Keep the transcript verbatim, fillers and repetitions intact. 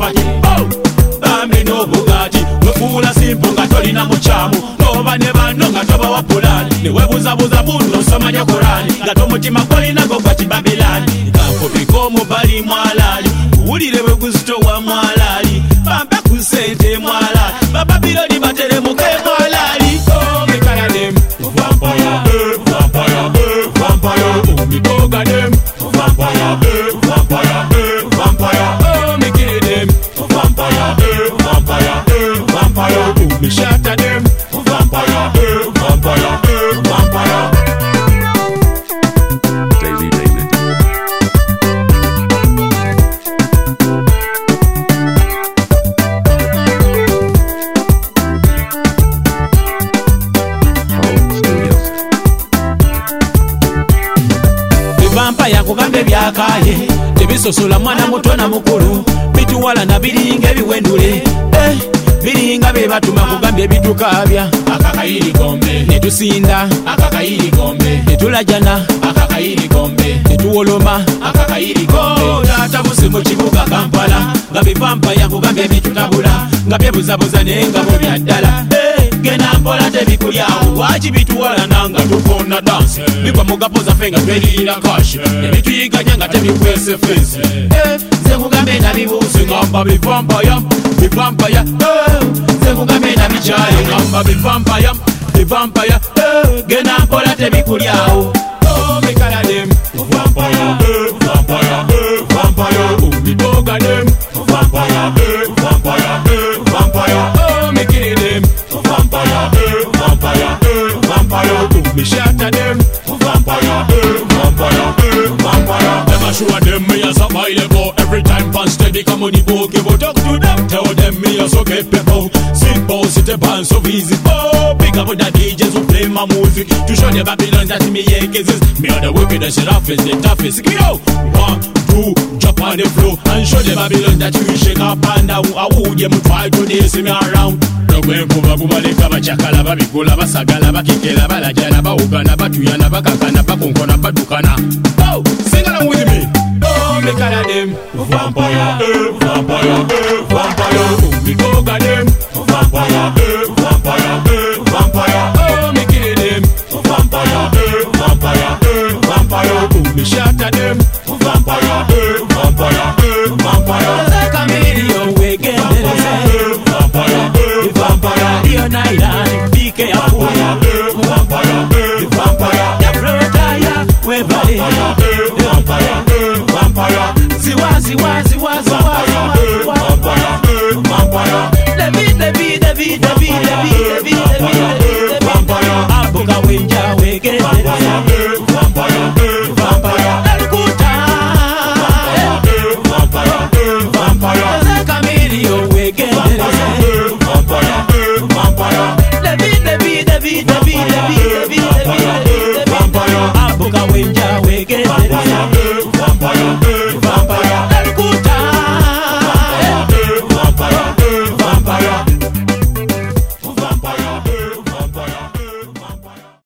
chapati. Oh, bambi no bugati. Wefula simple nga tolina muchamu. Noba neba nonga toba wapulani. Niwe buza buza buno somanya Korani. Gato mutima kolina goga chibabilani. Kapo piko mubali mwalali. Uwulire we guzito wa mwalali. Bambe kusente mwalali. Baba bilodi batere muke mwalali. Oh, mekana dem vampire, eh, vampire, eh, vampire. Oh, mikoga dem vampire, eh, vampire, eh, vampire. Oh, mikiri dem vampire, eh, vampire, eh, vampire. Oh, mishata dem vampire, eh, vampire, eh, vampire. Daisy David. Vampire kugambe byakaye tebisosola mwana muto na mukulu bituwala na biringa ebiwendule eh biringa be batuma kugambye bitukabya akakayiri gombe netusinda akakayiri gombe netulajana akakayiri gombe netuwoloma akakayiri gombe tata buse mu kibuga Kampala nga Vampire kugambye bitutabula nga byebuzabuza nenga mu byaddala eh gena mpola tebikulyawo waki bituwala nanga tukona dance bikwa mugapoza fenga twelira kashi nebituyiganya nga tebikwese fensi eh ze kugambe na bibuzi ngamba Vampire Vampire eh ze kugambe na bichaye ngamba Vampire Vampire eh gena mpola tebikulyawo oh mikala dem Vampire eh Vampire eh Vampire oh mitoga dem Vampire eh Vampire eh Vampire oh mikiri dem Vampire eh Vampire eh Vampire oh mishata dem Vampire eh Vampire eh Vampire. Them a show them me as a mile ago. Every time pan steady come on the book. Give a talk to them. Tell them me as a get people. Sit boss it a band so easy. Oh, pick up with the D Js who play my music to show the Babylon that me yeah kisses. Me are the wicked and roughest, the toughest. Yo, one, two, jump on the floor and show the Babylon that you shake up and down. I would them try to this me around. Rogwe kuba kubaleka bachakala babikola basagala bakikela balajala baugana batuyana bakakana bakonkona badukana. Oh, sing along with me. Oh, me call them Vampire, eh, Vampire, eh, Vampire. Oh, me go got them Vampire, eh, Vampire, eh, Vampire. Oh, me kill them Vampire, eh, Vampire, eh, Vampire. Oh, me shatter them Vampire, eh, Vampire, eh, Vampire. Like a million we get Vampire, eh, Vampire. You're not lying, be careful. Vampire, eh, Vampire. The flow we body. Vampire, Vampire, ziwa ziwa ziwa ziwa ziwa Vampire, Vampire. Levi levi levi levi levi levi levi Vampire. Abuka wenja wege Vampire, Vampire, Vampire. Elkuta Vampire, Vampire. Zakamilio wege Vampire, Vampire. Levi levi levi levi levi levi levi Vampire. Abuka wenja wege